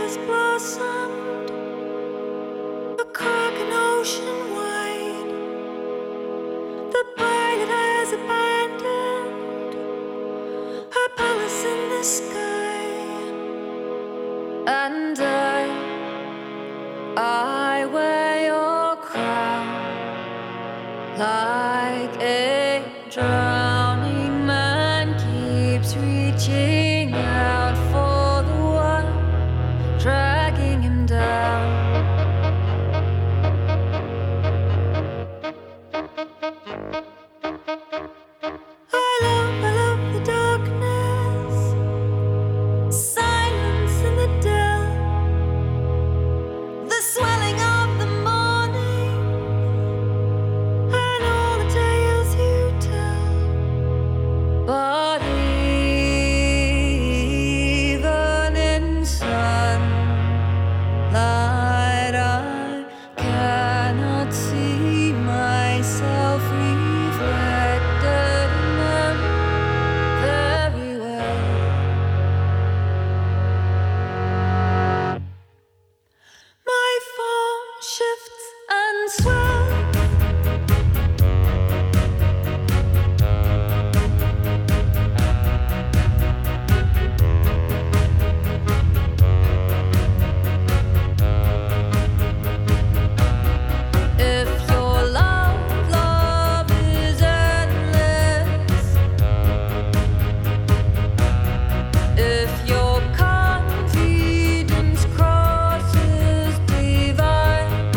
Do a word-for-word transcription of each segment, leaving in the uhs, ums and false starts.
has blossomed, a crack an ocean wide, the pilot has abandoned her palace in the sky, and I, I wear your crown like a drowning man keeps reaching out for the one dragging him down. I love, I love the darkness, silence in the dell, the swelling of the morning, and all the tales you tell. But even in sunlight, I cannot see myself reflected in them very well. My form shifts and swells. If your love, love is endless, if your confidence crosses divine,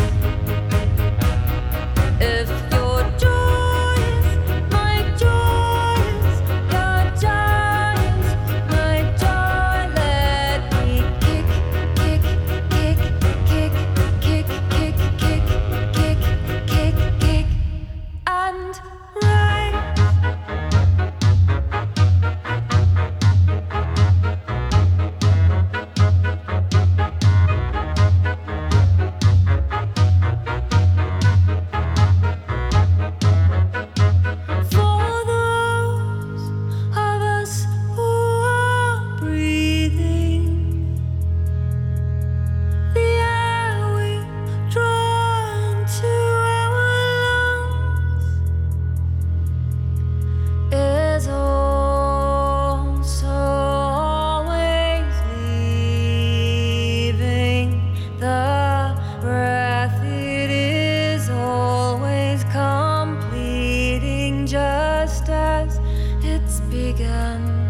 if your joy is my joy is your joy is my joy, let me kick, kick, kick, kick, kick, kick, kick, kick, kick, kick, and rise. For those of us who are breathing, the air we draw into our lungs is also always leaving the breath. It is always completing just as it's begun.